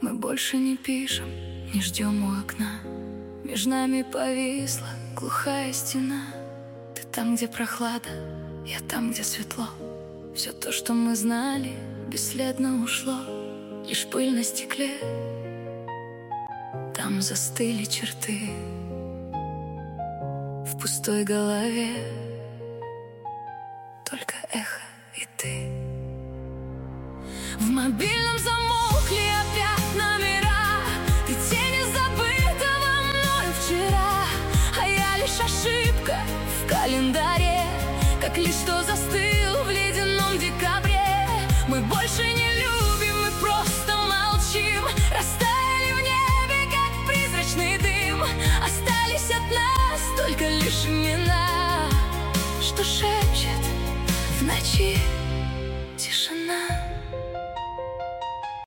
Мы больше не пишем, не ждем у окна. Между нами повисла глухая стена. Ты там, где прохлада, я там, где светло. Все то, что мы знали, бесследно ушло. Лишь пыль на стекле, там застыли черты. В пустой голове только эхо и ты. В мобильном замолкли опять номера. Ты тени забытого мною вчера, а я лишь ошибка в календаре, как лишь что застыл в ледяном декабре. Мы больше не любим, мы просто молчим. Растаяли в небе, как призрачный дым. Остались от нас только лишь имена, что шепчут